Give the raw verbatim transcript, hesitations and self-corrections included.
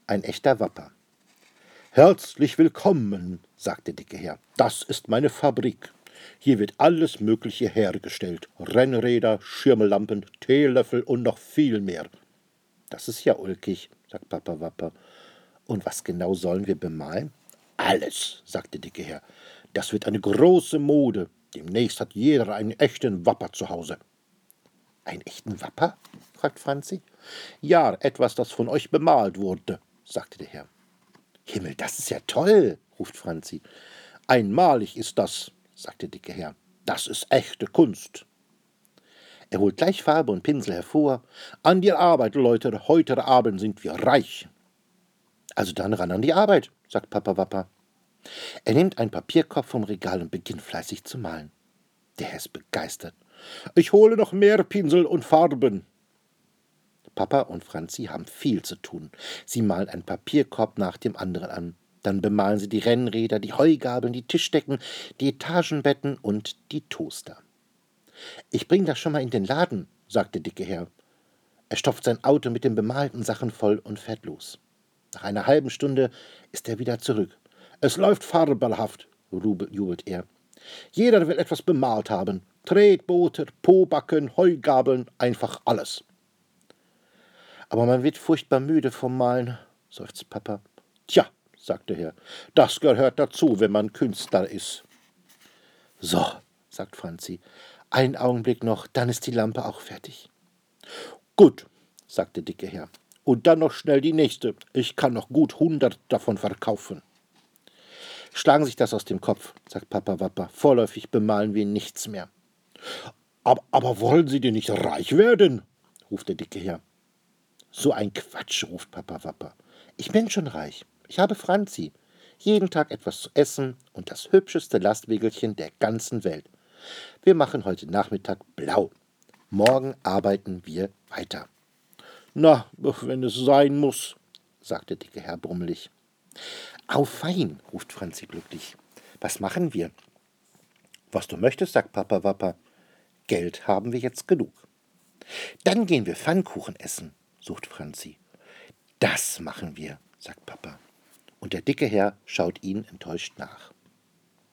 ein echter Wapper. »Herzlich willkommen«, sagte der dicke Herr. »Das ist meine Fabrik. Hier wird alles Mögliche hergestellt. Rennräder, Schirmlampen, Teelöffel und noch viel mehr.« »Das ist ja ulkig«, sagt Papa Wapper. »Und was genau sollen wir bemalen?« »Alles«, sagt der dicke Herr. »Das wird eine große Mode. Demnächst hat jeder einen echten Wapper zu Hause.« »Einen echten Wapper?«, fragt Franzi. »Ja, etwas, das von euch bemalt wurde«, sagte der Herr. »Himmel, das ist ja toll«, ruft Franzi. »Einmalig ist das«, sagt der dicke Herr. »Das ist echte Kunst.« Er holt gleich Farbe und Pinsel hervor. »An die Arbeit, Leute, heute Abend sind wir reich.« »Also dann ran an die Arbeit«, sagt Papa Wapper. Er nimmt einen Papierkorb vom Regal und beginnt fleißig zu malen. Der Herr ist begeistert. »Ich hole noch mehr Pinsel und Farben.« Papa und Franzi haben viel zu tun. Sie malen einen Papierkorb nach dem anderen an. Dann bemalen sie die Rennräder, die Heugabeln, die Tischdecken, die Etagenbetten und die Toaster. »Ich bring das schon mal in den Laden«, sagt der dicke Herr. Er stopft sein Auto mit den bemalten Sachen voll und fährt los. Nach einer halben Stunde ist er wieder zurück. »Es läuft fabelhaft«, jubelt er. »Jeder will etwas bemalt haben. Tretboote, Pobacken, Heugabeln, einfach alles.« »Aber man wird furchtbar müde vom Malen«, seufzt Papa. »Tja«, sagt der Herr, »das gehört dazu, wenn man Künstler ist.« »So«, sagt Franzi, »einen Augenblick noch, dann ist die Lampe auch fertig.« »Gut«, sagt der dicke Herr, »und dann noch schnell die nächste. Ich kann noch gut hundert davon verkaufen.« »Schlagen sich das aus dem Kopf«, sagt Papa Wapper. »Vorläufig bemalen wir nichts mehr.« »Aber, aber wollen Sie denn nicht reich werden?«, ruft der dicke Herr. »So ein Quatsch«, ruft Papa Wapper. »Ich bin schon reich. Ich habe Franzi. Jeden Tag etwas zu essen und das hübscheste Lastwägelchen der ganzen Welt. Wir machen heute Nachmittag blau. Morgen arbeiten wir weiter.« »Na, wenn es sein muss«, sagt der dicke Herr brummelig. »Au fein«, ruft Franzi glücklich. »Was machen wir?« »Was du möchtest«, sagt Papa Wapper. »Geld haben wir jetzt genug.« »Dann gehen wir Pfannkuchen essen«, sucht Franzi. »Das machen wir«, sagt Papa. Und der dicke Herr schaut ihnen enttäuscht nach.